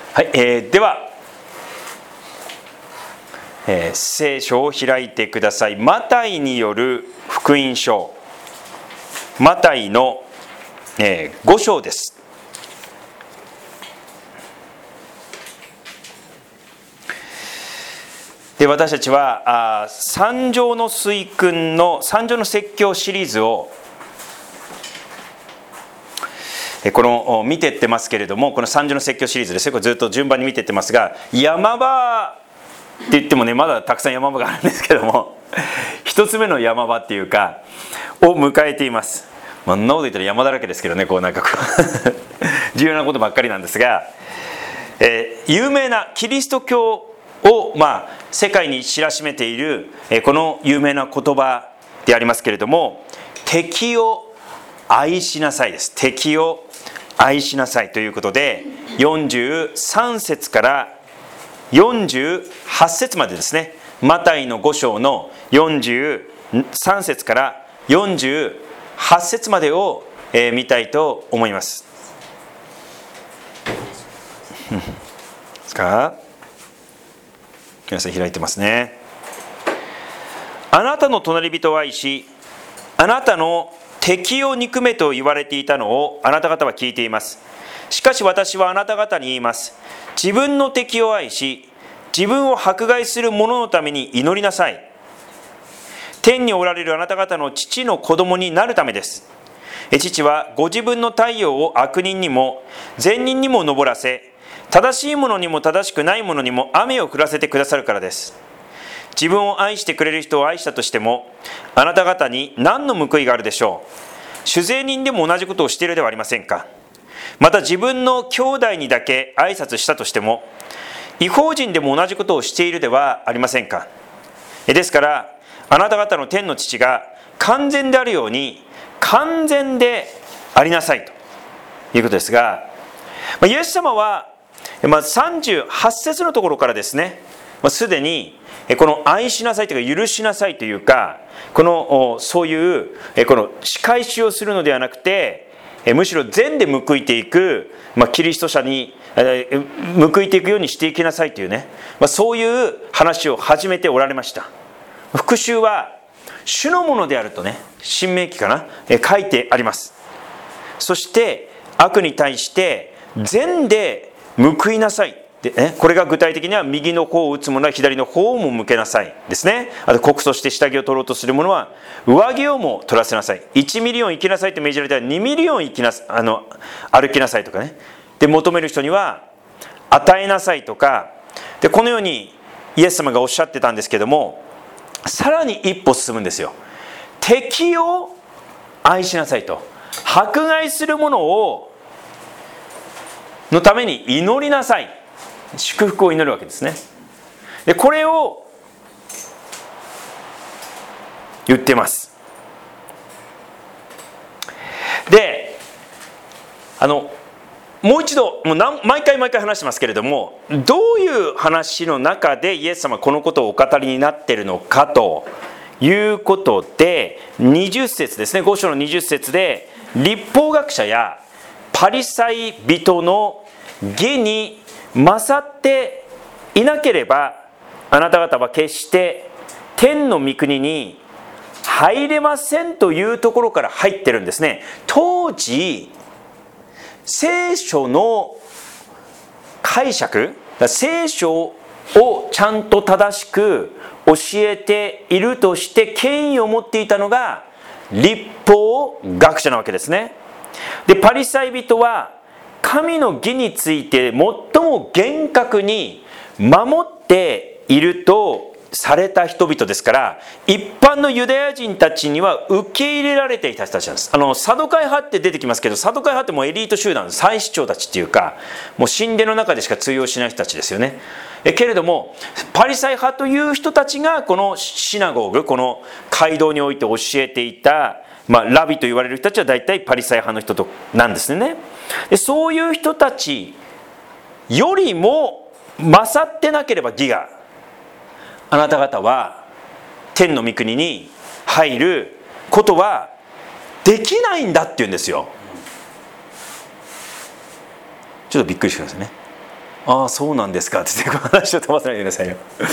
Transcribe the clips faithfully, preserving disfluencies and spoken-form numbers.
はい、えー、では、えー、聖書を開いてください。マタイによる福音書、マタイの、えー、ご章です。で、私たちはあ三条の水訓の三条の説教シリーズをこの見ていってますけれども、この三条の説教シリーズですね、これずっと順番に見ていってますが、山場って言ってもね、まだたくさん山場があるんですけども、一つ目の山場っていうかを迎えています。まあ、そんなこと言ったら山だらけですけどね、こうなんかこう重要なことばっかりなんですが、えー、有名なキリスト教を、まあ、世界に知らしめている、えー、この有名な言葉でありますけれども、敵を愛しなさいです。敵を愛しなさいということで、よんじゅうさん節からよんじゅうはち節までですね、マタイのご章のよんじゅうさん節からよんじゅうはち節までを、えー、見たいと思います。ですか？皆さん開いてますね。あなたの隣人を愛し、あなたの敵を憎めと言われていたのをあなた方は聞いています。しかし私はあなた方に言います。自分の敵を愛し、自分を迫害する者のために祈りなさい。天におられるあなた方の父の子供になるためです。父はご自分の太陽を悪人にも善人にも昇らせ、正しいものにも正しくないものにも雨を降らせてくださるからです。自分を愛してくれる人を愛したとしても、あなた方に何の報いがあるでしょう。酒税人でも同じことをしているではありませんか。また自分の兄弟にだけ挨拶したとしても、異邦人でも同じことをしているではありませんか。ですから、あなた方の天の父が完全であるように、完全でありなさいということですが、イエス様はさんじゅうはち節のところからですね、すでにこの愛しなさいというか許しなさいというか、このそういうこの仕返しをするのではなくて、むしろ善で報いていく、まあ、キリスト者に報いていくようにしていきなさいというね、まあ、そういう話を始めておられました。復讐は主のものであるとね、新明記かな、書いてあります。そして悪に対して善で報いなさいで、ね、これが具体的には右の方を打つ者は左の方をも向けなさいですね。あと告訴して下着を取ろうとする者は上着をも取らせなさい。いちミリオン生きなさいと命じられたらにミリオン生きなあの歩きなさいとかね。で、求める人には与えなさいとか、でこのようにイエス様がおっしゃってたんですけども、さらに一歩進むんですよ。敵を愛しなさいと、迫害する者をのために祈りなさい、祝福を祈るわけですね。でこれを言ってます。で、あのもう一度、もう何毎回毎回話してますけれども、どういう話の中でイエス様はこのことをお語りになっているのかということで、にじゅっ節ですね、ご章のにじゅっ節で、律法学者やパリサイ人の義に勝っていなければ、あなた方は決して天の御国に入れませんというところから入ってるんですね。当時聖書の解釈、聖書をちゃんと正しく教えているとして権威を持っていたのが律法学者なわけですね。で、パリサイ人は神の義について最も厳格に守っているとされた人々ですから、一般のユダヤ人たちには受け入れられていた人たちなんです。あのサドカイ派って出てきますけど、サドカイ派ってもうエリート集団、祭司長たちっていうか、もう神殿の中でしか通用しない人たちですよね。えけれどもパリサイ派という人たちがこのシナゴーグ、この街道において教えていた、まあ、ラビと言われる人たちは大体パリサイ派の人となんですね。でそういう人たちよりも勝ってなければ義が、あなた方は天の御国に入ることはできないんだって言うんですよ。ちょっとびっくりしてくださいね。 ああそうなんですかって言って話を飛ばさないでくださいよ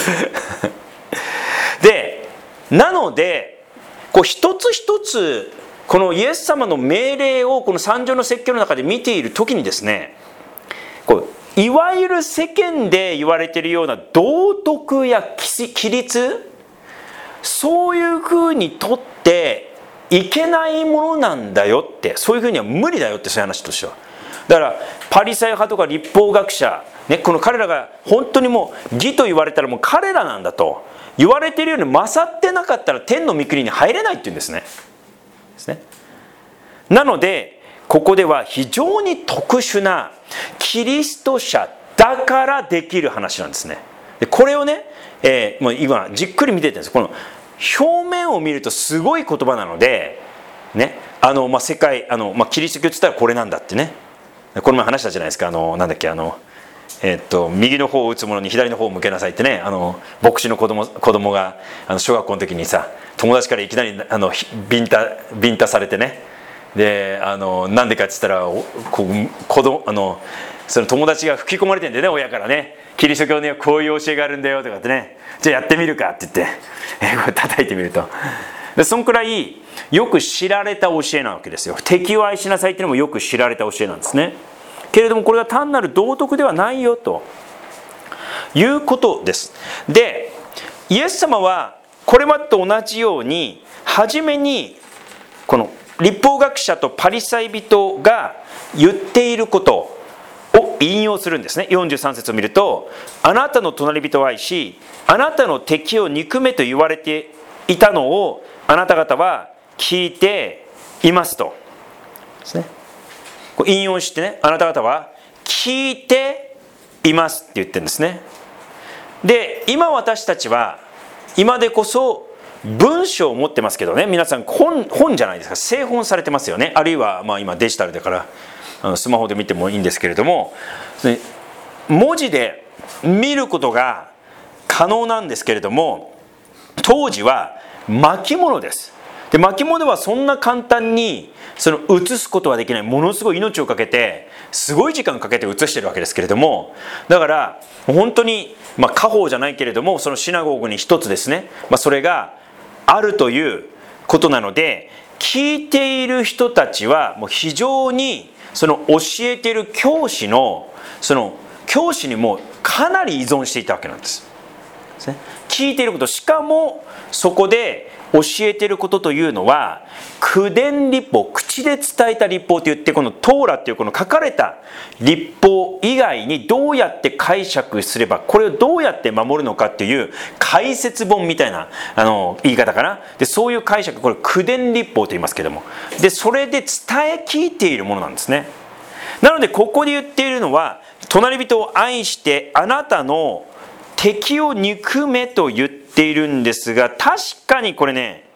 でなのでこう一つ一つこのイエス様の命令をこの三条の説教の中で見ている時にですね、こういわゆる世間で言われているような道徳や規律、そういうふうにとっていけないものなんだよって、そういうふうには無理だよって、そういう話としては。だからパリサイ派とか律法学者、ね、この彼らが本当にもう義と言われたらもう彼らなんだと言われているように勝ってなかったら天の御国に入れないっていうんですね。ですね。なのでここでは非常に特殊なキリスト者だからできる話なんですね。でこれをね、えー、もう今じっくり見ててるんです。この表面を見るとすごい言葉なので、ね、あのまあ世界あの、まあ、キリスト教って言ったらこれなんだってね。この前話したじゃないですか。あのなんだっけあの、えー、っと右の方を打つ者に左の方を向けなさいってね。あの牧師の子供子供があの小学校の時にさ、友達からいきなりあのビンタビンタされてね。であのなんでかって言ったらこう子供あのその友達が吹き込まれてんでね、親からね、キリスト教にはこういう教えがあるんだよとかってね、じゃあやってみるかって言って、えー、これ叩いてみると、でそんくらいよく知られた教えなわけですよ。敵を愛しなさいっていうのもよく知られた教えなんですね。けれどもこれは単なる道徳ではないよということです。でイエス様はこれまでと同じように初めにこの律法学者とパリサイ人が言っていることを引用するんですね。よんじゅうさん節を見ると、あなたの隣人を愛しあなたの敵を憎めと言われていたのをあなた方は聞いていますとですね。こう引用してね、あなた方は聞いていますって言ってるんですね。で今私たちは今でこそ文章を持ってますけどね、皆さん 本, 本じゃないですか、製本されてますよね。あるいはまあ今デジタルだからあのスマホで見てもいいんですけれども、文字で見ることが可能なんですけれども、当時は巻物です。で巻物はそんな簡単にその写すことはできない、ものすごい命をかけてすごい時間かけて写してるわけですけれども、だから本当にまあ家宝じゃないけれどもそのシナゴーグに一つですね、まあ、それがあるということなので、聞いている人たちはもう非常にその教えている教師のその教師にもかなり依存していたわけなんです。ですね、聞いていること、しかもそこで教えていることというのは口伝律法、口で伝えた律法といって、このトーラっていうこの書かれた律法以外にどうやって解釈すれば、これをどうやって守るのかっていう解説本みたいなあの言い方かな。でそういう解釈、これ口伝律法と言いますけども、でそれで伝え聞いているものなんですね。なのでここで言っているのは、隣人を愛してあなたの敵を憎めと言っているんですが、確かにこれね、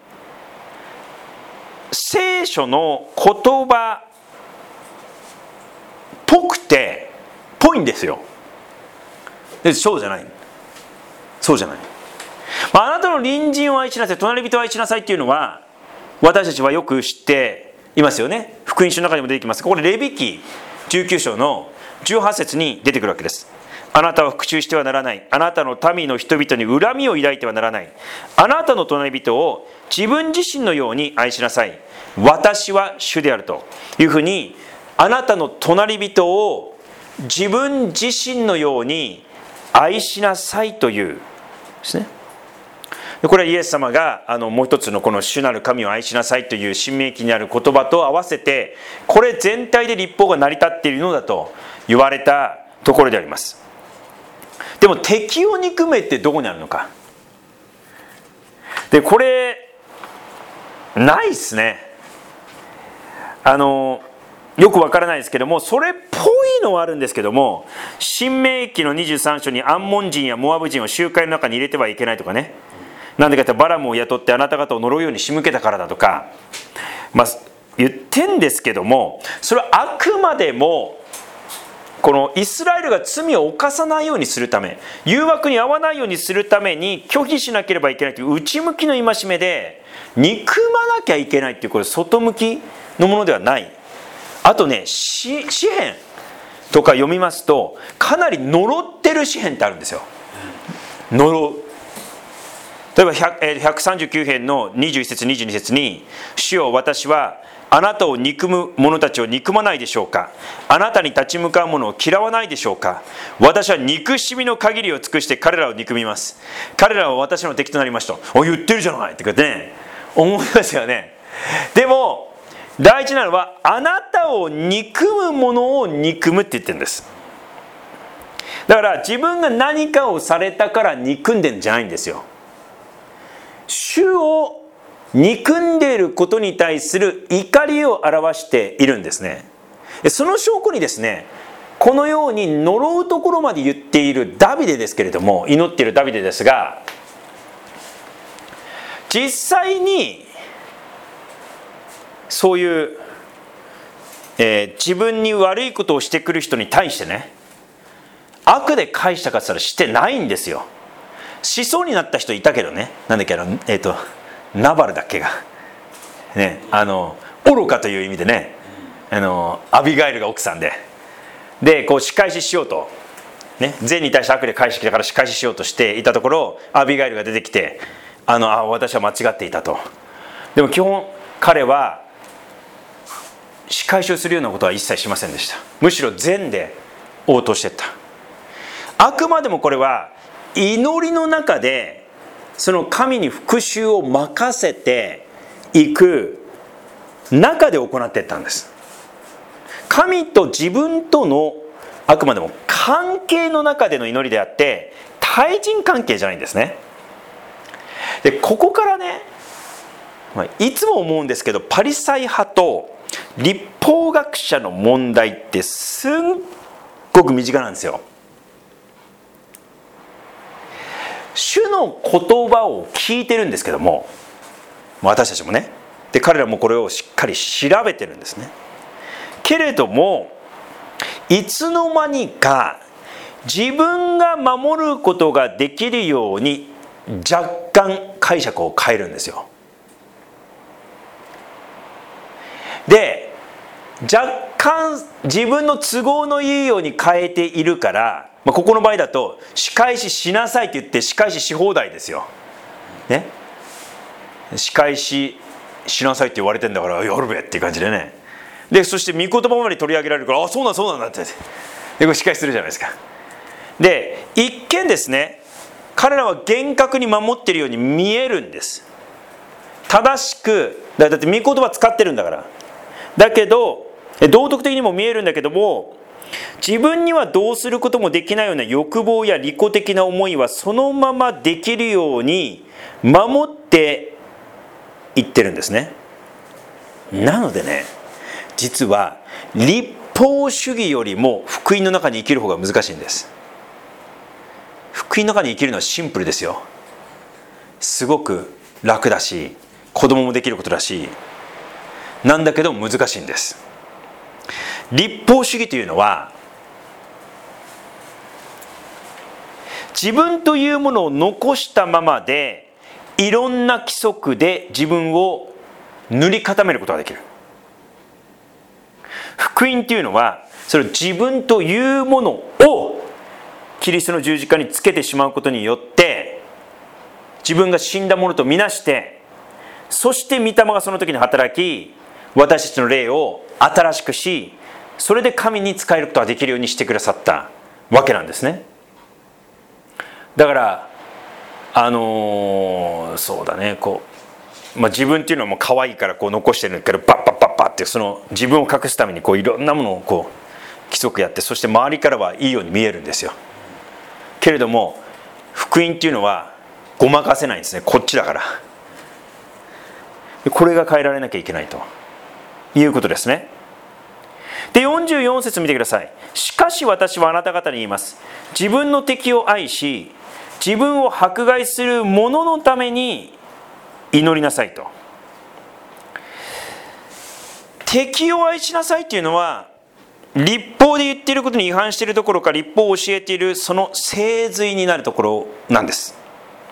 聖書の言葉っぽくてぽいんですよ。でそうじゃないそうじゃない、まあ、あなたの隣人を愛しなさい、隣人を愛しなさいっていうのは私たちはよく知っていますよね。福音書の中にも出てきます。これレビ記じゅうきゅう章のじゅうはち節に出てくるわけです。あなたは復讐してはならない。あなたの民の人々に恨みを抱いてはならない。あなたの隣人を自分自身のように愛しなさい。私は主であるというふうに、あなたの隣人を自分自身のように愛しなさいというですね。これはイエス様があのもう一つのこの主なる神を愛しなさいという新明記にある言葉と合わせて、これ全体で律法が成り立っているのだと言われたところであります。でも敵を憎めってどこにあるのか。でこれないっすね。あのよくわからないですけども、それっぽいのはあるんですけども、新明記のにじゅうさん章にアンモン人やモアブ人を集会の中に入れてはいけないとかね、なんでかってバラムを雇ってあなた方を呪うように仕向けたからだとか、まあ、言ってんですけども、それはあくまでもこのイスラエルが罪を犯さないようにするため、誘惑に遭わないようにするために拒否しなければいけないという内向きの戒めで、憎まなきゃいけないっていう、これ外向きのものではない。あとね、詩篇とか読みますと、かなり呪ってる詩篇ってあるんですよ。呪う。例えばひゃくさんじゅうきゅう編のにじゅういち節にじゅうに節に、主よ、私はあなたを憎む者たちを憎まないでしょうか。あなたに立ち向かう者を嫌わないでしょうか。私は憎しみの限りを尽くして彼らを憎みます。彼らは私の敵となりました。お、言ってるじゃないって言ってね、思いますよね。でも大事なのは、あなたを憎む者を憎むって言ってるんです。だから自分が何かをされたから憎んでるんじゃないんですよ。主を憎んでいることに対する怒りを表しているんですね。その証拠にですね、このように呪うところまで言っているダビデですけれども、祈っているダビデですが、実際にそういう、えー、自分に悪いことをしてくる人に対してね、悪で返したかったらしてないんですよ。しそうになった人いたけどね、なんだっけ、あの、えっと、ナバルだっけが、ね、あの、愚かという意味でね、あの、アビガイルが奥さんで、で、こう仕返ししようと、ね、善に対して悪で返してきたから仕返ししようとしていたところ、アビガイルが出てきて、あの、あ、私は間違っていたと。でも基本、彼は、仕返しをするようなことは一切しませんでした。むしろ善で応答していった。あくまでもこれは、祈りの中でその神に復讐を任せていく中で行っていったんです。神と自分とのあくまでも関係の中での祈りであって、対人関係じゃないんですね。でここからね、いつも思うんですけど、パリサイ派と律法学者の問題ってすっごく身近なんですよ。主の言葉を聞いてるんですけども、私たちもね、で彼らもこれをしっかり調べてるんですね。けれどもいつの間にか自分が守ることができるように若干解釈を変えるんですよ。で若干自分の都合のいいように変えているから、まあ、ここの場合だと仕返ししなさいって言って仕返しし放題ですよ、ね、仕返ししなさいって言われてんだからやるべっていう感じでね。でそして御言葉まで取り上げられるから、あ、そうなんそうなんだってでこれ仕返しするじゃないですか。で一見ですね、彼らは厳格に守っているように見えるんです。正しくだって御言葉使ってるんだから。だけど道徳的にも見えるんだけども、自分にはどうすることもできないような欲望や利己的な思いはそのままできるように守っていってるんですね。なのでね、実は律法主義よりも福音の中に生きる方が難しいんです。福音の中に生きるのはシンプルですよ。すごく楽だし、子供もできることだし、なんだけど難しいんです。律法主義というのは、自分というものを残したままでいろんな規則で自分を塗り固めることができる。福音というのは、それを自分というものをキリストの十字架につけてしまうことによって自分が死んだものとみなして、そして御霊がその時に働き、私たちの霊を新しくし、それで神に仕えることができるようにしてくださったわけなんですね。だからあのー、そうだね、こう、まあ、自分っていうのはもう可愛いからこう残してるんだけど、バッバッバッバッってその自分を隠すためにこういろんなものをこう規則やって、そして周りからはいいように見えるんですよ。けれども福音っていうのはごまかせないんですね。こっちだから。これが変えられなきゃいけないということですね。でよんじゅうよん節見てください。しかし私はあなた方に言います。自分の敵を愛し、自分を迫害する者のために祈りなさいと。敵を愛しなさいっていうのは、律法で言っていることに違反しているところか、律法を教えているその聖髄になるところなんです。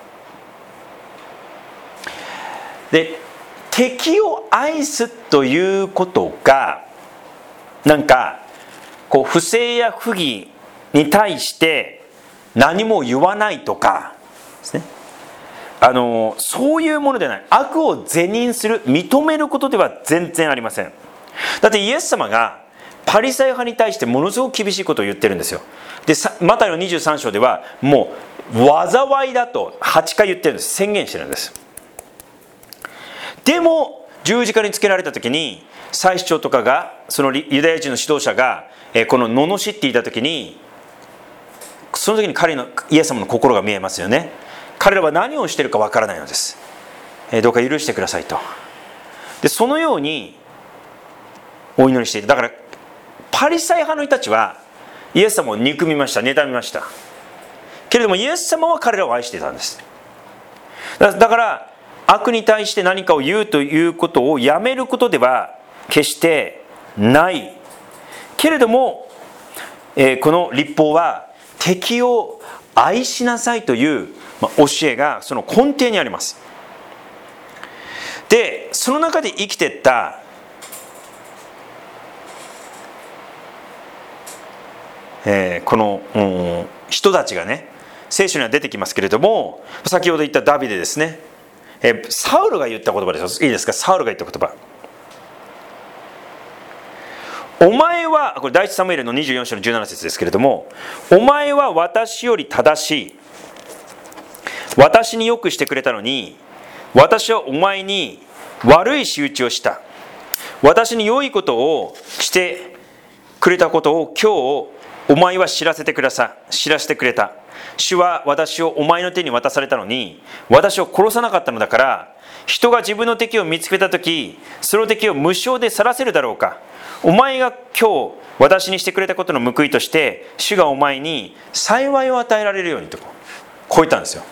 で敵を愛すということがなんかこう不正や不義に対して何も言わないとかですね、あのそういうものではない。悪を是認する、認めることでは全然ありません。だってイエス様がパリサイ派に対してものすごく厳しいことを言ってるんですよ。でマタイのにじゅうさん章ではもう災いだとはちかい言ってるんです。宣言してるんです。でも十字架につけられた時に祭司長とかが、そのユダヤ人の指導者がこの罵っていた時に、その時に彼のイエス様の心が見えますよね。彼らは何をしているかわからないのです。どうか許してくださいと。でそのようにお祈りしていた。だからパリサイ派の人たちはイエス様を憎みました、妬みましたけれども、イエス様は彼らを愛していたんです。だから悪に対して何かを言うということをやめることでは決してないけれども、えー、この律法は敵を愛しなさいという、まあ、教えがその根底にあります。でその中で生きていったえー、この、うん、人たちがね、聖書には出てきますけれども、先ほど言ったダビデですね、えー、サウルが言った言葉です。いいですか、サウルが言った言葉。お前は、これ第一サムエルのにじゅうよん章のじゅうなな節ですけれども、お前は私より正しい、私によくしてくれたのに、私はお前に悪い仕打ちをした。私に良いことをしてくれたことを今日お前は知らせてくださ知らせてくれた。主は私をお前の手に渡されたのに、私を殺さなかったのだから、人が自分の敵を見つけたとき、その敵を無償で去らせるだろうか。お前が今日私にしてくれたことの報いとして、主がお前に幸いを与えられるようにと、こう言ったんですよ。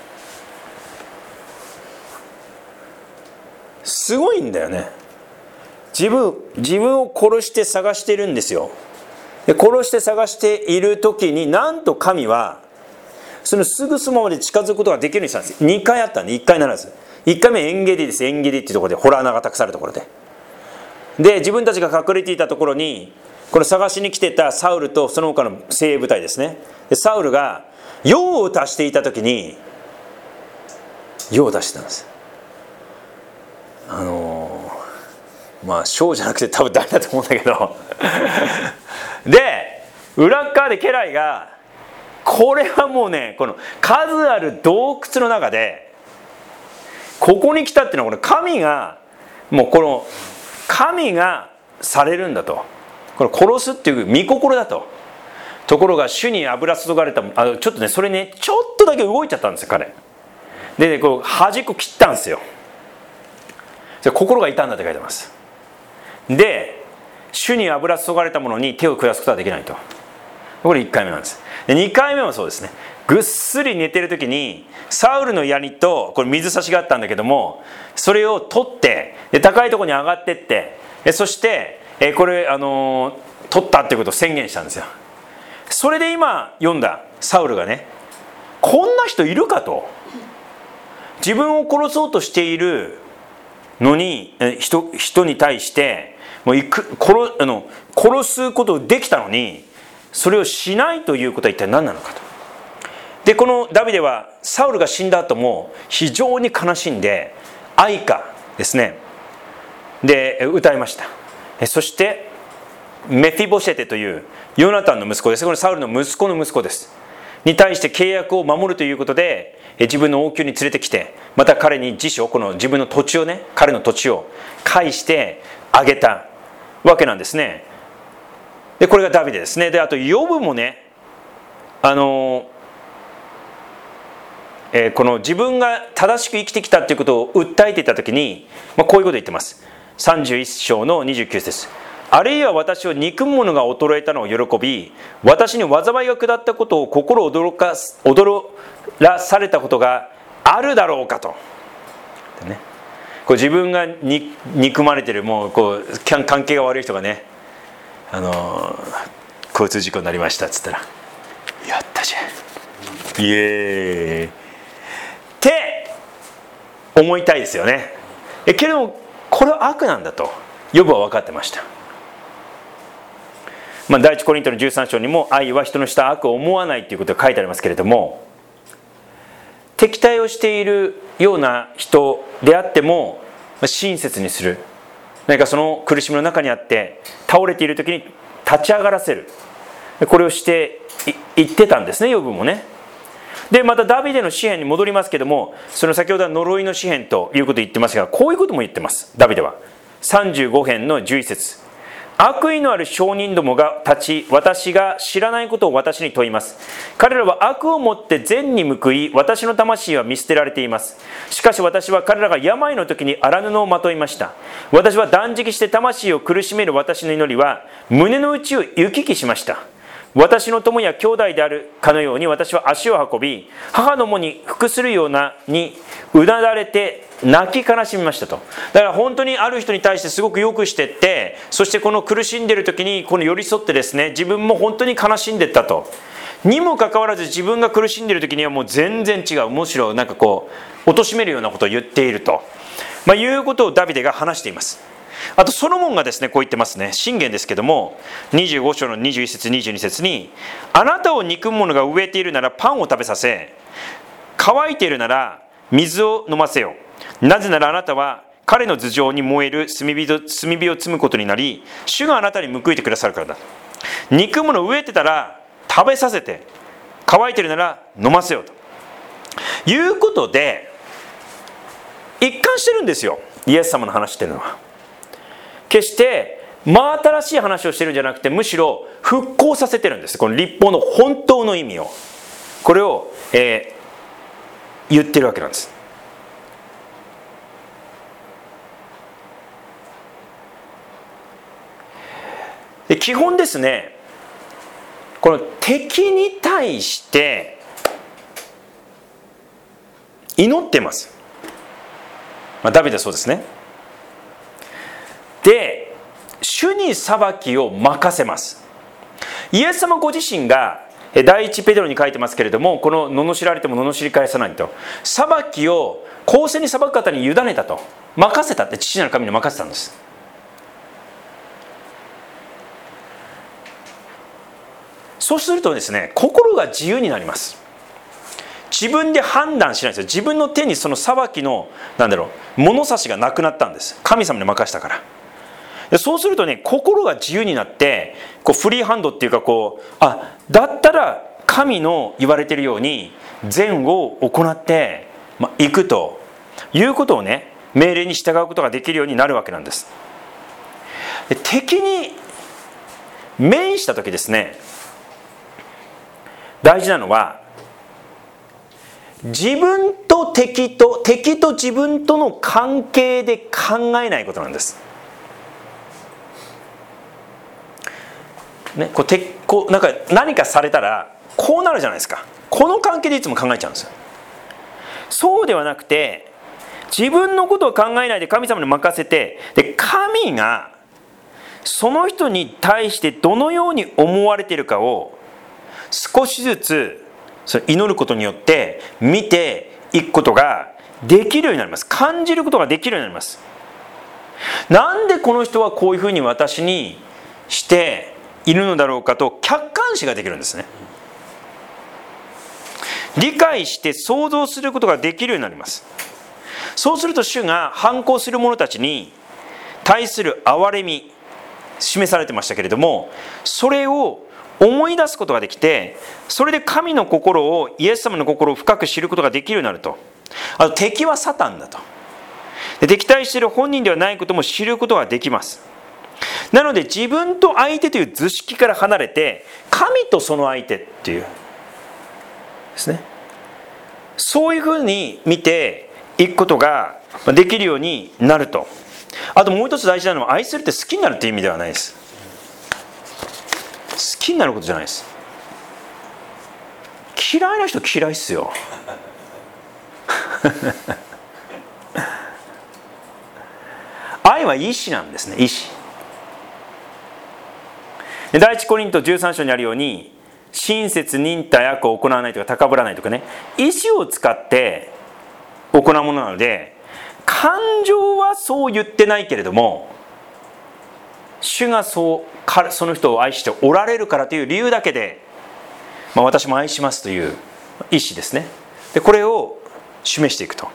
すごいんだよね。自分自分を殺して探しているんですよ。で殺して探している時に、なんと神はそのすぐそばまで近づくことができるようにしたんです。にかいあったんでいっかいならず。いっかいめエンゲディです。エンゲディっていうところで、洞穴がたくさんあるところで、で自分たちが隠れていたところに、この探しに来てたサウルとその他の精鋭部隊ですね。でサウルが用を足していた時に、用を足してたんです。あのー、まあショーじゃなくて多分誰だと思うんだけどで裏側で家来が、これはもうね、この数ある洞窟の中でここに来たっていうのは、これ神がもうこの神がされるんだと、これ殺すっていう御心だと。ところが主に油注がれた、あちょっとねそれねちょっとだけ動いちゃったんですよ彼で、ね、こう端っこ切ったんですよ。心が痛んだって書いてます。で主に油注がれたものに手を下すことはできないと。これいっかいめなんです。でにかいめもそうですね。ぐっすり寝てる時にサウルの槍とこれ水差しがあったんだけども、それを取ってで高いところに上がってってでそしてえこれあのー、取ったっていうことを宣言したんですよ。それで今読んだサウルがね、こんな人いるかと。自分を殺そうとしているのに 人, 人に対してもういく 殺, あの殺すことできたのに、それをしないということは一体何なのかと。でこのダビデはサウルが死んだ後も非常に悲しんで哀歌ですねで歌いました。そしてメフィボシェテというヨナタンの息子です。これサウルの息子の息子ですに対して契約を守るということで自分の王宮に連れてきて、また彼に自所この自分の土地をね、彼の土地を返してあげたわけなんですね。でこれがダビデですね。であとヨブもね、あの、えー、この自分が正しく生きてきたということを訴えていた時に、まあ、こういうことを言ってます。さんじゅういっ章のにじゅうきゅう節。あるいは私を憎む者が衰えたのを喜び、私に災いが下ったことを心驚かす驚らされたことがあるだろうかと、ね、こう自分がに憎まれてる、もうこう関係が悪い人がね、あのー、交通事故になりましたっつったら、やったじゃんイエーイって思いたいですよね。えけれどもこれは悪なんだとヨブは分かってました。 まあ、第一コリントのじゅうさん章にも愛は人のした悪を思わないということが書いてありますけれども、敵対をしているような人であっても親切にする、何かその苦しみの中にあって倒れている時に立ち上がらせる、これをして言ってたんですね、ヨブもね。でまたダビデの詩篇に戻りますけども、その先ほどは呪いの詩篇ということを言ってますが、こういうことも言ってます。ダビデはさんじゅうご編のじゅういち節、悪意のある証人どもが立ち、私が知らないことを私に問います。彼らは悪をもって善に報い、私の魂は見捨てられています。しかし私は彼らが病の時に荒布をまといました。私は断食して魂を苦しめる私の祈りは胸の内を行き来しました。私の友や兄弟であるかのように私は足を運び、母の母に服するようなにうなだれて泣き悲しみましたと。だから本当にある人に対してすごくよくしてって、そしてこの苦しんでいる時にこの寄り添ってですね、自分も本当に悲しんでったと。にもかかわらず自分が苦しんでいる時にはもう全然違う、むしろなんかこう貶めるようなことを言っていると、まあ、いうことをダビデが話しています。あとソロモンがですねこう言ってますね。箴言ですけどもにじゅうご章のにじゅういち節にじゅうに節に、あなたを憎む者が飢えているならパンを食べさせ、乾いているなら水を飲ませよ。なぜならあなたは彼の頭上に燃える炭火と炭火を積むことになり、主があなたに報いてくださるからだ。憎む者飢えてたら食べさせて、乾いているなら飲ませよということで一貫してるんですよ、イエス様の話っていうのは。決して真新しい話をしてるんじゃなくて、むしろ復興させてるんです。この律法の本当の意味を、これを、えー、言ってるわけなんです。で基本ですね、この敵に対して祈ってます、まあ、ダビデはそうですね。で主に裁きを任せます。イエス様ご自身が第一ペテロに書いてますけれども、この罵られても罵り返さないと、裁きを公正に裁く方に委ねたと、任せたって、父なる神に任せたんです。そうするとですね、心が自由になります。自分で判断しないんですよ。自分の手にその裁きのなんだろう物差しがなくなったんです。神様に任したから。そうするとね、心が自由になって、こうフリーハンドっていうか、こうあだったら神の言われているように善を行ってい、まあ、くということをね、命令に従うことができるようになるわけなんです。で敵に面した時ですね、大事なのは自分と敵と敵と自分との関係で考えないことなんです。ね、こうてこうなんか何かされたらこうなるじゃないですか。この関係でいつも考えちゃうんですよ。そうではなくて、自分のことを考えないで神様に任せて、で神がその人に対してどのように思われているかを少しずつそれ祈ることによって見ていくことができるようになります。感じることができるようになります。なんでこの人はこういうふうに私にしているのだろうかと客観視ができるんですね。理解して想像することができるようになります。そうすると主が反抗する者たちに対する憐れみ示されてましたけれども、それを思い出すことができて、それで神の心を、イエス様の心を深く知ることができるようになると。あと敵はサタンだと。で敵対している本人ではないことも知ることができます。なので自分と相手という図式から離れて、神とその相手っていうですね、そういうふうに見ていくことができるようになると。あともう一つ大事なのは、愛するって好きになるっていう意味ではないです。好きになることじゃないです。嫌いな人嫌いっすよ愛は意志なんですね。意志。第一コリントじゅうさん章にあるように、親切忍耐悪を行わないとか高ぶらないとかね、意志を使って行うものなので、感情はそう言ってないけれども主がそうその人を愛しておられるからという理由だけで、まあ、私も愛しますという意思ですね。でこれを示していくと。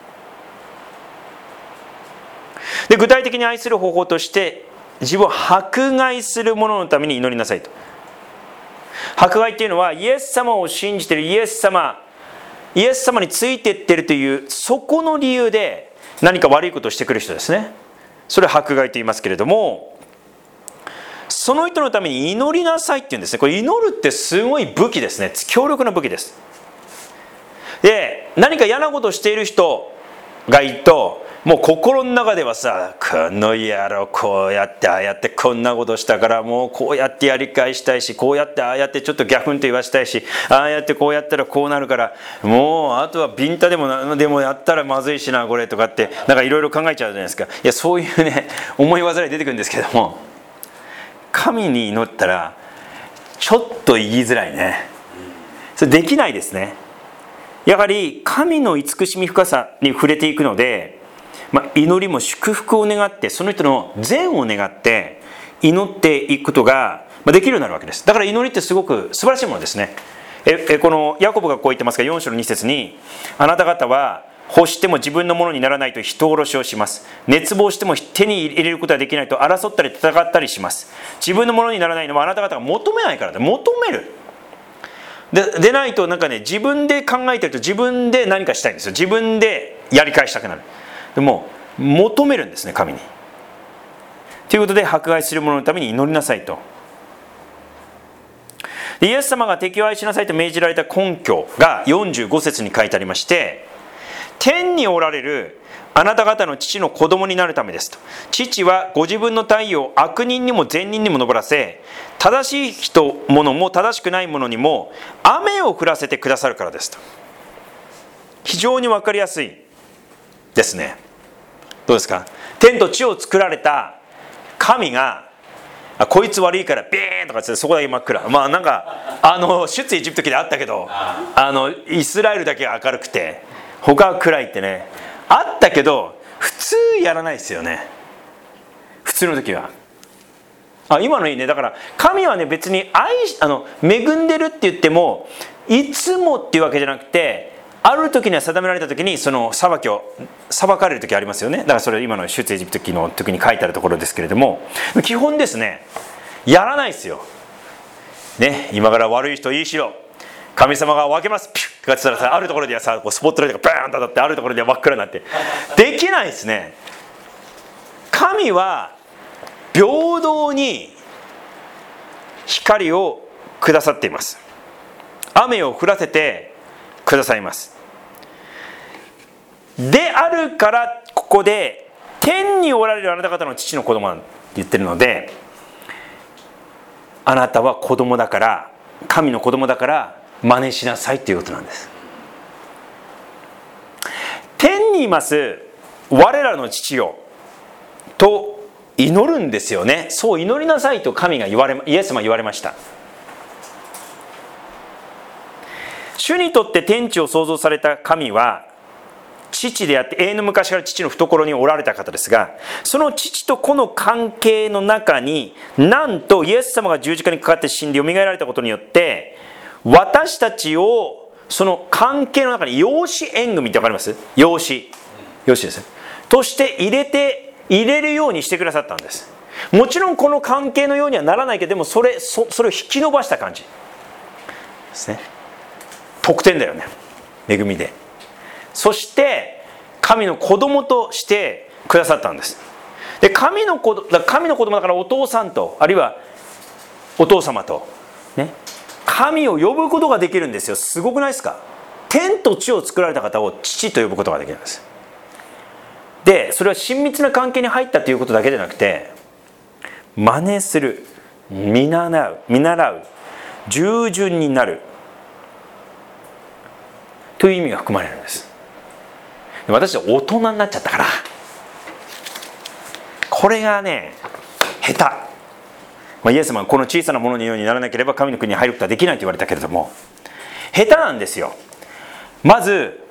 で具体的に愛する方法として、自分を迫害する者のために祈りなさいと。迫害っていうのは、イエス様を信じている、イエス様イエス様についていってるという、そこの理由で何か悪いことをしてくる人ですね。それを迫害と言いますけれども、その人のために祈りなさいっていうんですね。これ祈るってすごい武器ですね。強力な武器です。で何か嫌なことをしている人がいると、もう心の中ではさ、この野郎こうやってああやってこんなことしたから、もうこうやってやり返したいし、こうやってああやってちょっとギャフンと言わしたいし、ああやってこうやったらこうなるから、もうあとはビンタでもでもやったらまずいしなこれとかって、なんかいろいろ考えちゃうじゃないですか。いやそういうね思い煩い出てくるんですけども、神に祈ったらちょっと言いづらいね。それできないですね。やはり神の慈しみ深さに触れていくので、まあ、祈りも祝福を願って、その人の善を願って祈っていくことができるようになるわけです。だから祈りってすごく素晴らしいものですね。ええこのヤコブがこう言ってますが、よん章のに節に、あなた方は欲しても自分のものにならないと人殺しをします。熱望しても手に入れることができないと争ったり戦ったりします。自分のものにならないのはあなた方が求めないからだ。求めるで, でないと、なんかね、自分で考えてると自分で何かしたいんですよ。自分でやり返したくなる。でも求めるんですね、神に。ということで、迫害する者のために祈りなさいと。イエス様が敵を愛しなさいと命じられた根拠がよんじゅうご節に書いてありまして、天におられるあなた方の父の子供になるためですと。父はご自分の太陽を悪人にも善人にも昇らせ、正しい人者も正しくない者にも雨を降らせてくださるからですと。非常に分かりやすいですね。どうですか。天と地を作られた神が、あこいつ悪いからビーンとかってそこだけ真っ暗。まあなんかあの出エジプト記であったけど、あのイスラエルだけが明るくて他は暗いってね、あったけど普通やらないですよね。普通の時は。あ今のいいね。だから神はね、別に愛あの恵んでるって言ってもいつもっていうわけじゃなくて、ある時には定められた時にその裁きを裁かれる時ありますよね。だからそれ今の出エジプト記の時に書いてあるところですけれども、基本ですね、やらないですよ。ね、今から悪い人いいしろ、神様が分けますピュッとかって言ったらさ、あるところではさ、スポットライトがバーンと当たって、あるところでは真っ暗になってできないですね。神は平等に光をくださっています。雨を降らせてくださいます。であるからここで天におられるあなた方の父の子供なんて言ってるので、あなたは子供だから、神の子供だから真似しなさいということなんです。天にいます我らの父よと祈るんですよね。そう祈りなさいと神が言われ、イエス様言われました。主にとって天地を創造された神は父であって、永遠の昔から父の懐におられた方ですが、その父と子の関係の中に、なんとイエス様が十字架にかかって死んでよみがえられたことによって、私たちをその関係の中に養子縁組って分かります？養子養子ですとして入れて入れるようにしてくださったんです。もちろんこの関係のようにはならないけど、でもそれ そ, それを引き伸ばした感じですね。得点だよね、恵みで。そして神の子供としてくださったんです。で 神, の子神の子供だから、お父さんとあるいはお父様とね、神を呼ぶことができるんですよ。すごくないですか。天と地を作られた方を父と呼ぶことができるんです。でそれは親密な関係に入ったということだけでなくて、真似する、見習う見習う従順になるという意味が含まれるんです。私は大人になっちゃったから、これがね下手、まあ、イエス様はこの小さなもののようにならなければ神の国に入ることはできないと言われたけれども、下手なんですよ。まず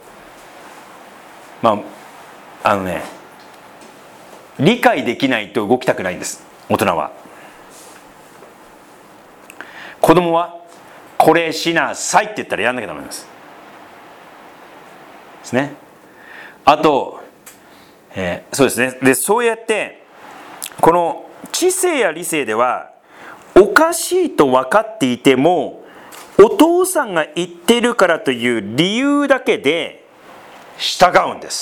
まああのね理解できないと動きたくないんです。 大人は。子供はこれしなさいって言ったらやんなきゃダメなんです。ですね。あと、えー、そうですね。で、そうやってこの知性や理性ではおかしいと分かっていても、お父さんが言ってるからという理由だけで従うんです。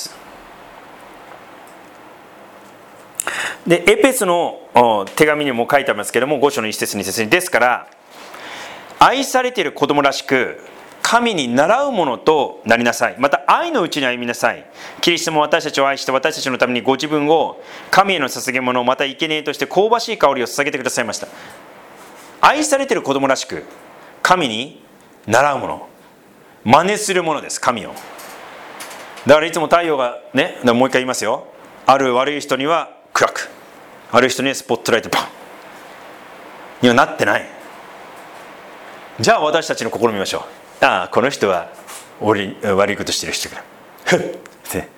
で、エペスの手紙にも書いてありますけれども、ご章の一節二節に、ですから愛されている子供らしく神に倣うものとなりなさい。また愛のうちに歩みなさい。キリストも私たちを愛して、私たちのためにご自分を神への捧げ物、また生贄として香ばしい香りを捧げてくださいました。愛されている子供らしく神に習うもの、真似するものです。神を。だからいつも太陽がね、もう一回言いますよ。ある悪い人には暗く、悪い人にはスポットライトパンにはなってない。じゃあ私たちの心を見ましょう。ああ、この人は悪いことしてる人だ。ふっって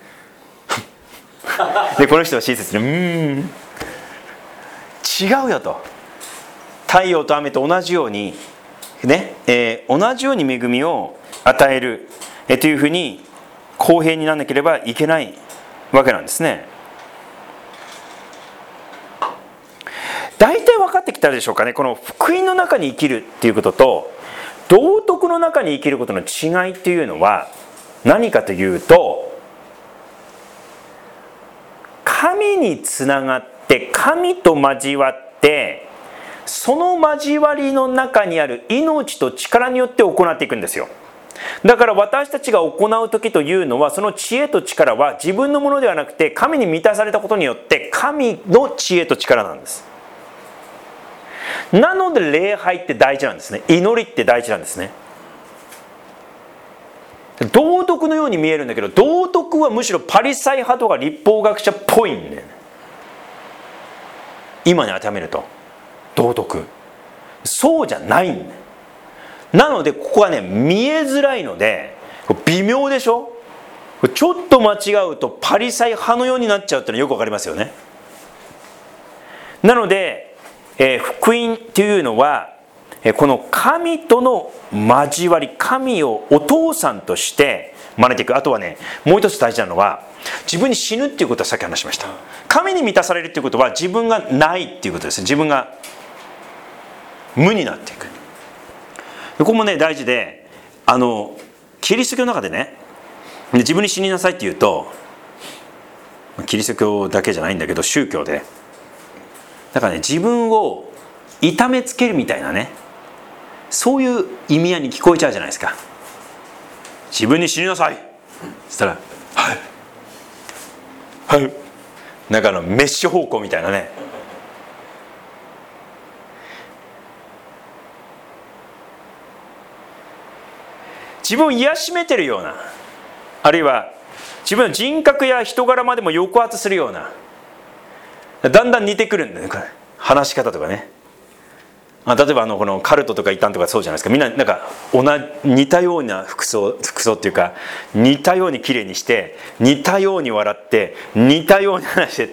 で、この人は親切に、うーん、違うよと。太陽と雨と同じようにね、えー、同じように恵みを与える、えー、というふうに公平にならなければいけないわけなんですね。大体分かってきたでしょうかね。この福音の中に生きるっていうことと道徳の中に生きることの違いっていうのは何かというと、神につながって神と交わって、その交わりの中にある命と力によって行っていくんですよ。だから私たちが行う時というのは、その知恵と力は自分のものではなくて神に満たされたことによって神の知恵と力なんです。なので礼拝って大事なんですね。祈りって大事なんですね。道徳のように見えるんだけど、道徳はむしろパリサイ派とか律法学者っぽいんだよね。今に当てはめると道徳そうじゃないんだよ。なのでここはね、見えづらいので微妙でしょ。ちょっと間違うとパリサイ派のようになっちゃうっていうのはよくわかりますよね。なのでえー、福音というのは、えー、この神との交わり、神をお父さんとして招いていく。あとはね、もう一つ大事なのは、自分に死ぬっていうことはさっき話しました。神に満たされるっていうことは自分がないっていうことですね。自分が無になっていく。ここもね大事で、あのキリスト教の中でね、自分に死になさいっていうと、キリスト教だけじゃないんだけど宗教で、だからね、自分を痛めつけるみたいなね、そういう意味合いに聞こえちゃうじゃないですか。自分に死になさいそしたら、はいはい、なんかあのメッシュ方向みたいなね。自分を癒しめてるような、あるいは自分の人格や人柄までも抑圧するような、だんだん似てくるんだよね、これ話し方とかね。あ、例えばあのこのカルトとか異端とかそうじゃないですか。みんななんか同じ似たような服装服装っていうか、似たように綺麗にして似たように笑って似たように話してって、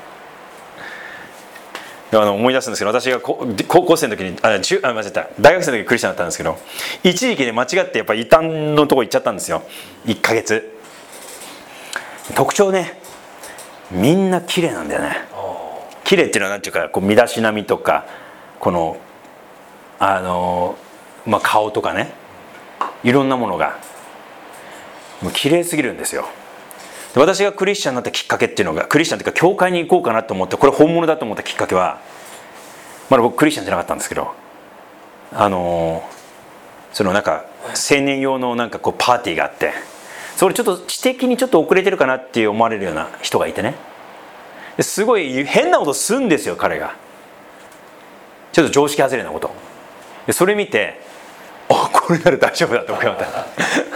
あの思い出すんですけど、私が高校生の時にあ中あ間違えた大学生の時クリスチャンだったんですけど、一時期で間違ってやっぱり異端のとこ行っちゃったんですよ。いっかげつ。特徴ね、みんな綺麗なんだよね。綺麗っていうのは何ていうか、こう身だしなみとか、このあの、まあ、顔とかね、いろんなものがもう綺麗すぎるんですよ。で、私がクリスチャンになったきっかけっていうのが、クリスチャンっていうか教会に行こうかなと思って、これ本物だと思ったきっかけは、まだ僕クリスチャンじゃなかったんですけど、あのそのなんか青年用のなんかこうパーティーがあって、それちょっと知的にちょっと遅れてるかなって思われるような人がいてね、すごい変なことするんですよ、彼が。ちょっと常識外れなこと。でそれ見て、あ、これなら大丈夫だと思いました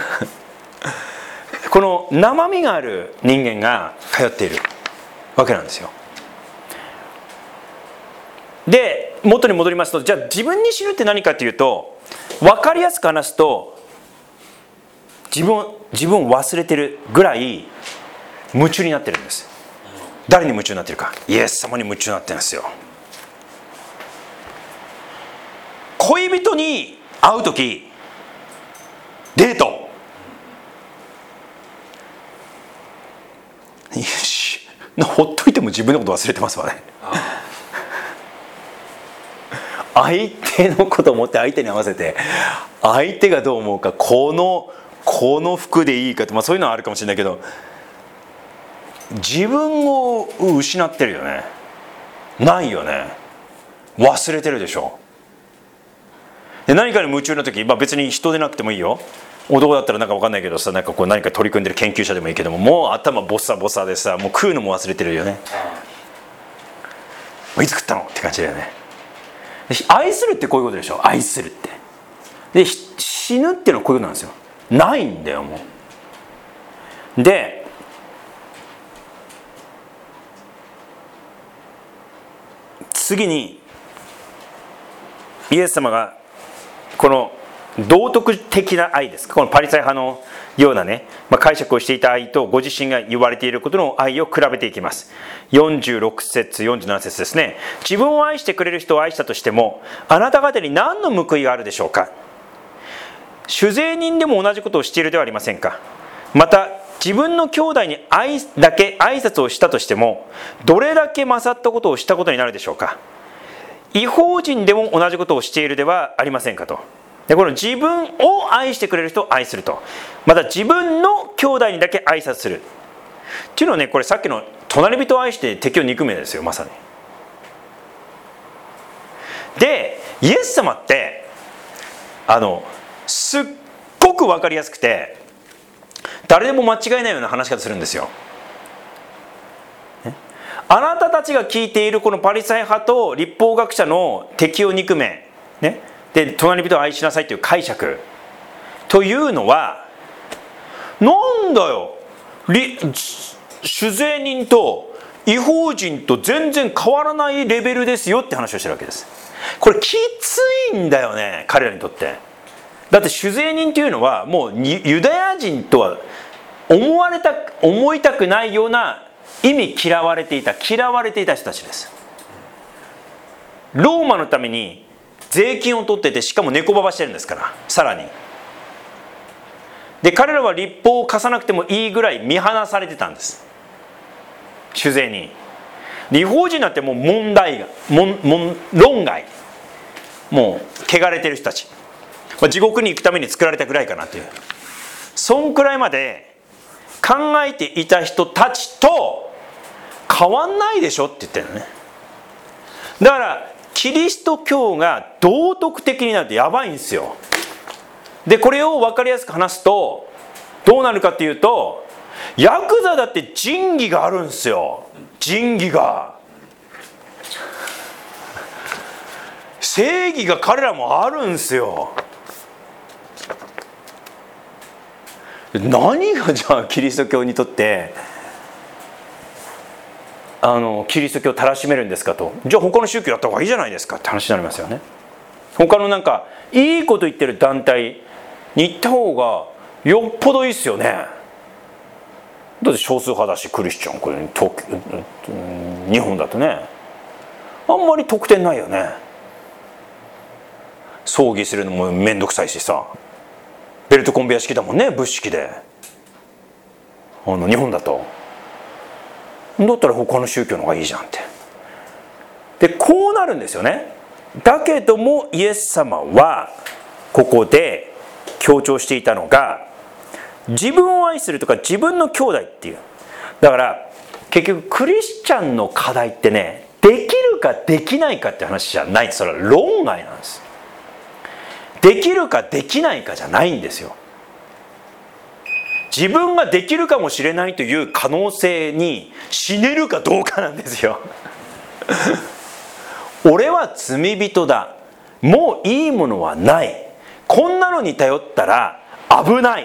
この生身がある人間が通っているわけなんですよ。で、元に戻りますと、じゃあ自分に死ぬって何かというと、分かりやすく話すと、自分を自分を忘れてるぐらい夢中になってるんです。誰に夢中になってるか、イエス様に夢中になってるんですよ。 恋人に会うとき、デート、よし、ほっといても自分のこと忘れてますわね。相手のことを思って相手に合わせて、相手がどう思うか、このこの服でいいかって、まあ、そういうのはあるかもしれないけど、自分を失ってるよね。ないよね。忘れてるでしょ。で、何かに夢中な時、まあ、別に人でなくてもいいよ。男だったらなんか分かんないけどさ、なんかこう何か取り組んでる研究者でもいいけども、もう頭ボッサボサでさ、もう食うのも忘れてるよね。いつ食ったのって感じだよね。愛するってこういうことでしょ。愛するってで、死ぬっていうのはこういうことなんですよ。ないんだよ、もう。で、次にイエス様がこの道徳的な愛です。このパリサイ派のようなね、まあ、解釈をしていた愛とご自身が言われていることの愛を比べていきます。よんじゅうろく節よんじゅうなな節ですね。自分を愛してくれる人を愛したとしても、あなた方に何の報いがあるでしょうか。酒税人でも同じことをしているではありませんか。また自分の兄弟に愛だけ挨拶をしたとしても、どれだけ勝ったことをしたことになるでしょうか。異邦人でも同じことをしているではありませんかと。で、この自分を愛してくれる人を愛すると、また自分の兄弟にだけ挨拶するっていうのはね、これさっきの隣人を愛して敵を憎めですよ、まさに。で、イエス様ってあのすっごく分かりやすくて、誰でも間違えないような話し方するんですよ。あなたたちが聞いているこのパリサイ派と律法学者の敵を憎め、ね、で隣人を愛しなさいという解釈というのは、なんだよ、酒税人と異邦人と全然変わらないレベルですよって話をしてるわけです。これきついんだよね、彼らにとって。だって酒税人というのはもうユダヤ人とは思われた思いたくないような意味嫌われていた嫌われていた人たちです。ローマのために税金を取ってて、しかも猫ばばしてるんですから、さらに。で、彼らは律法を課さなくてもいいぐらい見放されてたんです、酒税人。異邦人なんてもう問題が問問論外、もう汚れてる人たち、まあ、地獄に行くために作られたぐらいかなという、そんくらいまで考えていた人たちと変わんないでしょって言ってるのね。だからキリスト教が道徳的になるとやばいんですよ。で、これを分かりやすく話すとどうなるかっていうと、ヤクザだって仁義があるんですよ。仁義が、正義が彼らもあるんですよ。何がじゃあキリスト教にとってあのキリスト教をたらしめるんですかと。じゃあ他の宗教やった方がいいじゃないですかって話になりますよね。他のなんかいいこと言ってる団体に行った方がよっぽどいいですよね。だって少数派だし、クリスチャン、これ日本だとね、あんまり得点ないよね。葬儀するのもめんどくさいしさ、ベルトコンベヤ式だもんね、物式で。あの日本だとだったら他の宗教の方がいいじゃんって。で、こうなるんですよね。だけどもイエス様はここで強調していたのが、自分を愛するとか自分の兄弟っていう。だから結局クリスチャンの課題ってね、できるかできないかって話じゃない。それは論外なんです。できるかできないかじゃないんですよ。自分ができるかもしれないという可能性に死ねるかどうかなんですよ。俺は罪人だ、もういいものはない、こんなのに頼ったら危ない、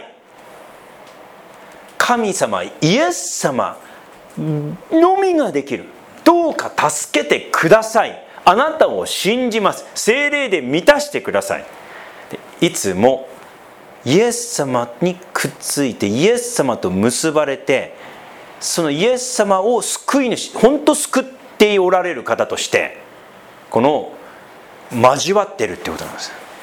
神様イエス様のみができる、どうか助けてください、あなたを信じます、聖霊で満たしてください。いつもイエス様にくっついてイエス様と結ばれて、そのイエス様を救い主、本当救っておられる方としてこの交わってるってことなんです。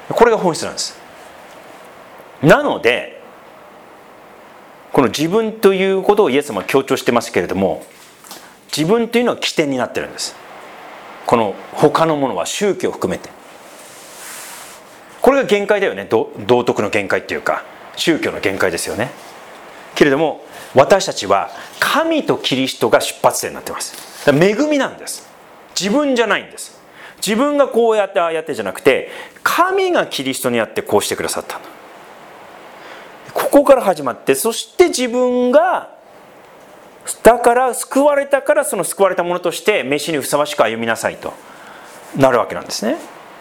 これが本質なんです。なのでこの自分ということをイエス様は強調してますけれども、自分というのは起点になってるんです。この他のものは宗教を含めて、これが限界だよね。道徳の限界っていうか宗教の限界ですよね。けれども私たちは神とキリストが出発点になってます。だから恵みなんです。自分じゃないんです。自分がこうやってああやってじゃなくて、神がキリストにあってこうしてくださったの。ここから始まって、そして自分がだから救われたから、その救われたものとして飯にふさわしく歩みなさいとなるわけなんですね。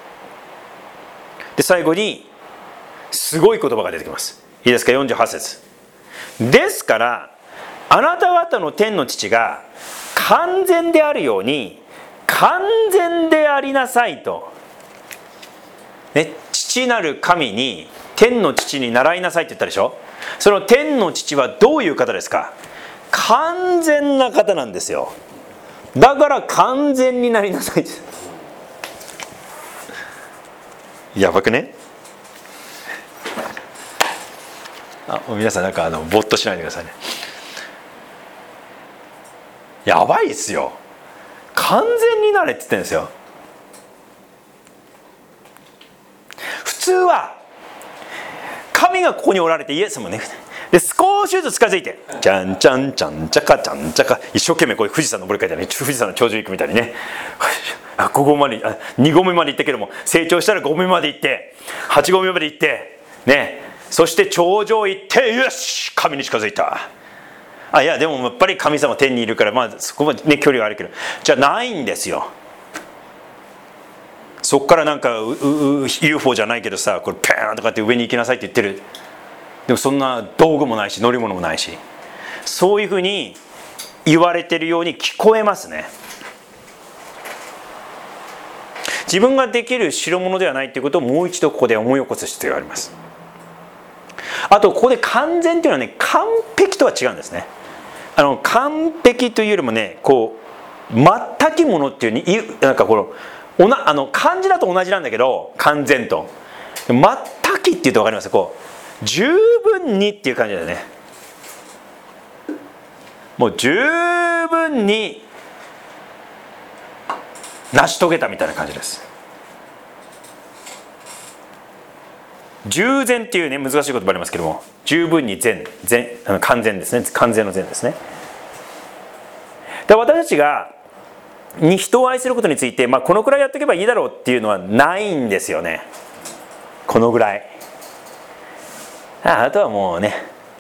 で最後にすごい言葉が出てきます。いいですか、よんじゅうはち節。ですからあなた方の天の父が完全であるように完全でありなさいと、ね、父なる神に天の父に習いなさいって言ったでしょ。その天の父はどういう方ですか。完全な方なんですよ。だから完全になりなさいって。やばくね。あ、皆さんなんかあのぼーっとしないでくださいね。やばいですよ。完全になれって言ってるんですよ。普通は神がここにおられて、イエスもね、で少しずつ近づいて、ちゃんちゃんちゃんちゃかちゃんちゃか、一生懸命こう富士山登りかいたり、富士山の頂上行くみたいにね、あご合目まで、あに合目まで行ったけども、成長したらご合目まで行って、はち合目まで行ってね、そして頂上行って、よし神に近づいた。あいやでもやっぱり神様天にいるから、まあそこまでね距離はあるけど、じゃないんですよ。そっからなんかうう ユーフォー じゃないけどさ、これペーンとかって上に行きなさいって言ってる。でもそんな道具もないし乗り物もないし、そういうふうに言われてるように聞こえますね。自分ができる代物ではないということをもう一度ここで思い起こす必要があります。あとここで完全というのはね、完璧とは違うんですね。あの完璧というよりもね、こう全きものっていうに、なんかこのおなあの漢字だと同じなんだけど、完全と全きっていうと分かります。こう十分にっていう感じだよね。もう十分に成し遂げたみたいな感じです。十全っていうね難しい言葉ありますけども、十分に全全あの完全ですね。完全の全ですね。で私たちがに人を愛することについて、まあ、このくらいやっておけばいいだろうっていうのはないんですよね。このぐらい。あ, あとはもうね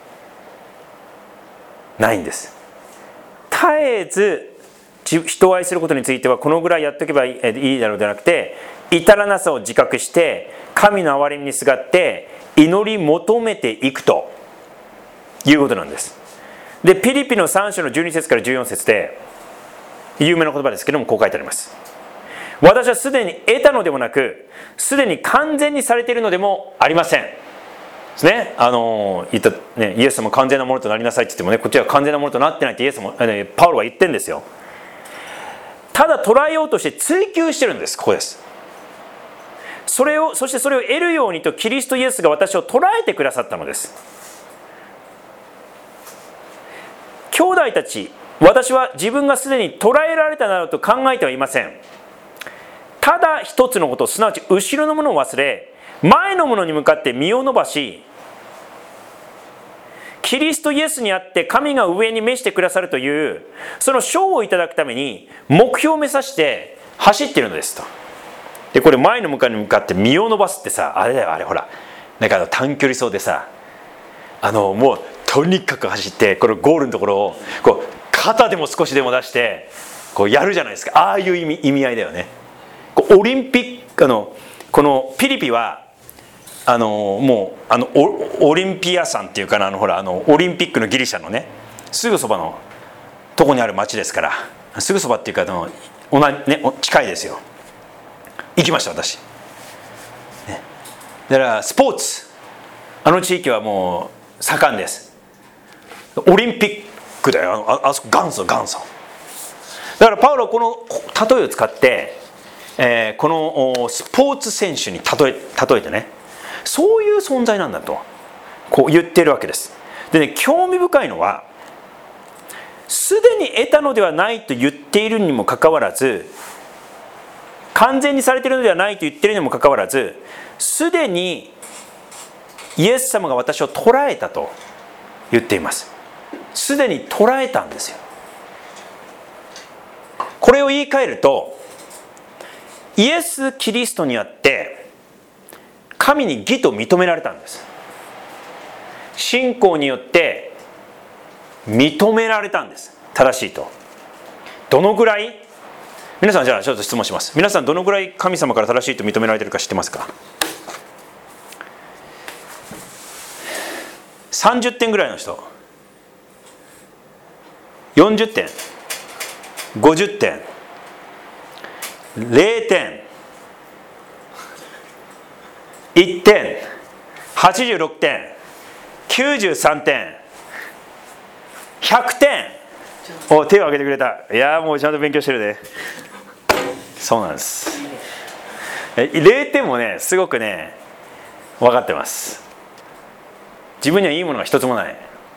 ないんです。絶えず人を愛することについてはこのぐらいやっておけばいいだろうではなくて、至らなさを自覚して神の憐れみにすがって祈り求めていくということなんです。でピリピのさん章のじゅうに節からじゅうよん節で有名な言葉ですけども、こう書いてあります。私はすでに得たのでもなく、すでに完全にされているのでもありませんですね。あの言ったね、イエス様完全なものとなりなさいって言ってもね、こっちは完全なものとなってないってイエスも、ね、パウロは言ってるんですよ。ただ捉えようとして追求してるんです。ここです。それをそしてそれを得るようにとキリストイエスが私を捉えてくださったのです。兄弟たち、私は自分がすでに捉えられたなどと考えてはいません。ただ一つのこと、すなわち後ろのものを忘れ、前のものに向かって身を伸ばし、キリストイエスにあって神が上に召してくださるというその賞をいただくために目標を目指して走っているのですと。でこれ前の向かいに向かって身を伸ばすってさ、あれだよ、あれほらなんかあの短距離走でさ、あのもうとにかく走ってこのゴールのところをこう肩でも少しでも出してこうやるじゃないですか。ああいう意味、意味合いだよね。こうオリンピックのこのピリピはあのもうあの オ, オリンピア山っていうかな、あのほらあのオリンピックのギリシャのねすぐそばのとこにある町ですから、すぐそばっていうかあの同じ、ね、近いですよ。行きました私、ね、だからスポーツあの地域はもう盛んです。オリンピックだよ、 あ, あそこ元祖元祖だからパウロはこの例えを使ってえー、このスポーツ選手に例え、例えてね、そういう存在なんだとこう言ってるわけです。でね、興味深いのは、すでに得たのではないと言っているにもかかわらず、完全にされているのではないと言っているにもかかわらず、すでにイエス様が私を捉えたと言っています。すでに捉えたんですよ。これを言い換えると、イエス・キリストにあって神に義と認められたんです。信仰によって認められたんです。正しいと。どのぐらい？皆さん、じゃあちょっと質問します。皆さん、どのぐらい神様から正しいと認められているか知ってますか？さんじゅってんぐらいの人、よんじゅってん、ごじゅってん、れいてん、いってん、はちじゅうろくてん、きゅうじゅうさんてん、ひゃくてん。お、手を挙げてくれた。いやもうちゃんと勉強してるね。そうなんです。れいてんもね、すごくね分かってます。自分にはいいものが一つもない。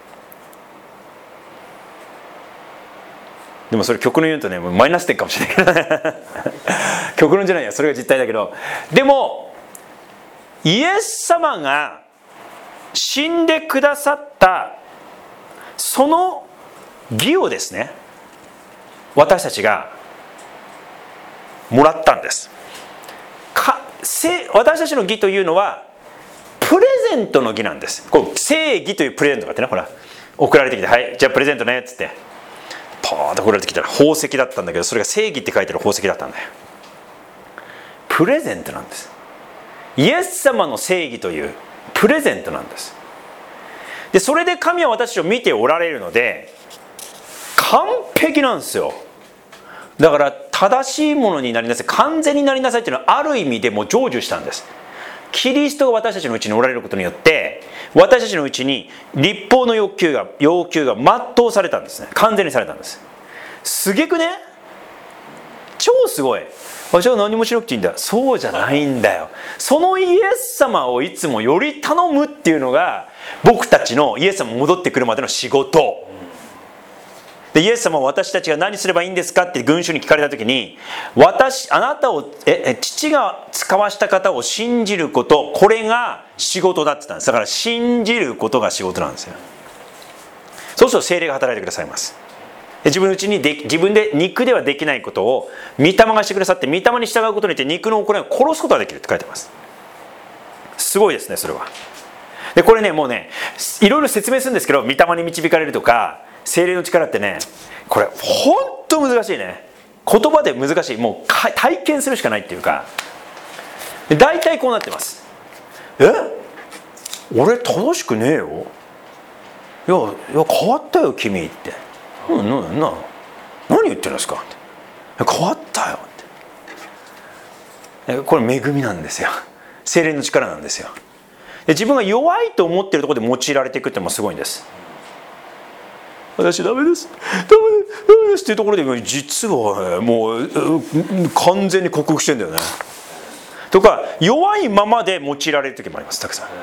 でもそれ極論言うとね、もうマイナス点かもしれないけどね極論じゃないや、それが実態だけど、でもイエス様が死んでくださったその義をですね、私たちがもらったんです。か私たちの義というのはプレゼントの義なんです。こう正義というプレゼントがあってね、ほら送られてきて、はいじゃあプレゼントねっつってパーッと送られてきたら宝石だったんだけど、それが正義って書いてある宝石だったんだよ。プレゼントなんです。イエス様の正義というプレゼントなんです。でそれで神は私たちを見ておられるので完璧なんですよ。だから正しいものになりなさい、完全になりなさいっていうのはある意味でも成就したんです。キリストが私たちのうちにおられることによって私たちのうちに立法の欲求が要求が全うされたんですね。完全にされたんです。すげくね、超すごい。あ、じゃあ何もしなくていいんだ。そうじゃないんだよ。そのイエス様をいつもより頼むっていうのが僕たちのイエス様戻ってくるまでの仕事で、イエス様は私たちが何すればいいんですかって群衆に聞かれた時に、私あなたをえ父が使わした方を信じること、これが仕事だって言ったんです。だから信じることが仕事なんですよ。そうすると聖霊が働いてくださいます。自分のうちにで自分で肉ではできないことを御霊がしてくださって、御霊に従うことによって肉の行いを殺すことができるって書いてます。すごいですね、それは。でこれね、もうねいろいろ説明するんですけど、御霊に導かれるとか聖霊の力ってね、これ本当難しいね。言葉で難しい。もう体験するしかないっていうか、大体こうなってます。え、俺正しくねえよ。いやいや変わったよ君って。うん、なな何言ってるんですかって。変わったよって。これ恵みなんですよ。聖霊の力なんですよ。で自分が弱いと思っているところで用いられていくってのもすごいんです。私ダメですダメですダメですっていうところで実はもう完全に克服してんだよねとか、弱いままで用いられる時もあります。たくさん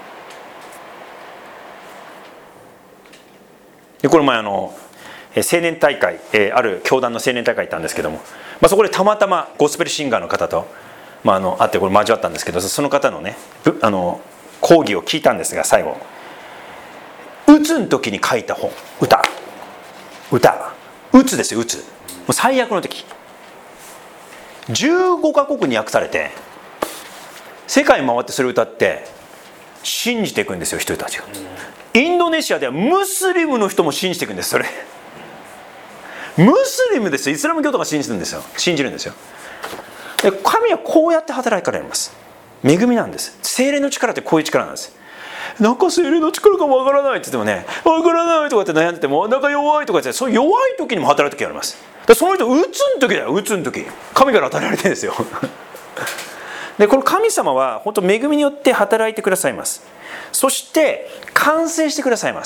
で、この前あの青年大会、ある教団の青年大会行ったんですけども、まあ、そこでたまたまゴスペルシンガーの方と、まあ、あの会ってこれ交わったんですけど、その方のねあの講義を聞いたんですが、最後うつの時に書いた本、歌歌うつですよ。うつもう最悪の時じゅうごカ国に訳されて世界回ってそれを歌って信じていくんですよ、人たちが。インドネシアではムスリムの人も信じていくんです。それムスリムですよ。イスラム教徒が信じるんですよ。信じるんですよ。で神はこうやって働かれます。恵みなんです。聖霊の力ってこういう力なんです。なんか聖霊の力がわからないって言ってもね、わからないとかって悩んでても、なんか弱いとかって、そういう弱い時にも働く時があります。でその人うつの時だよ。うつの時神から与えられてるんですよでこの神様は本当恵みによって働いてくださいます。そして完成してくださいます。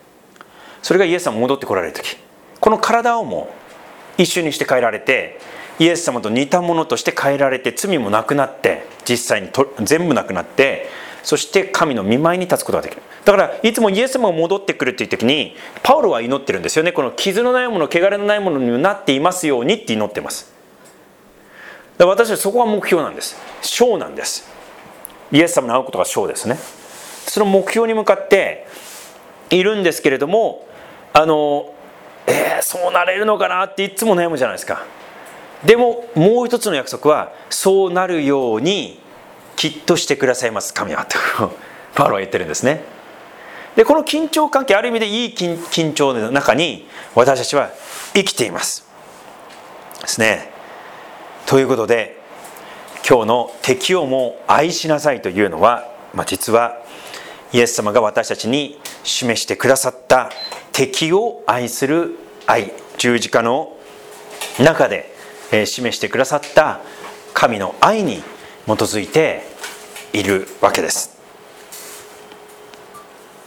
それがイエス様戻ってこられる時、この体をも一瞬にして変えられて、 イエス様と似たものとして変えられて、罪もなくなって、実際にと全部なくなって、そして神の御前に立つことができる。だからいつもイエス様が戻ってくるっていう時にパウロは祈ってるんですよね。この傷のないもの、汚れのないものになっていますようにって祈ってます。だから私はそこが目標なんです。賞なんです。イエス様に会うことが賞ですね。その目標に向かっているんですけれども、あのえー、そうなれるのかなっていつも悩むじゃないですか。でももう一つの約束は、そうなるようにきっとしてくださいます神はとパウロは言ってるんですね。でこの緊張関係、ある意味でいい 緊, 緊張の中に私たちは生きていますですね。ということで、今日の敵をも愛しなさいというのは、まあ、実はイエス様が私たちに示してくださった敵を愛する愛、十字架の中で示してくださった神の愛に基づいているわけです。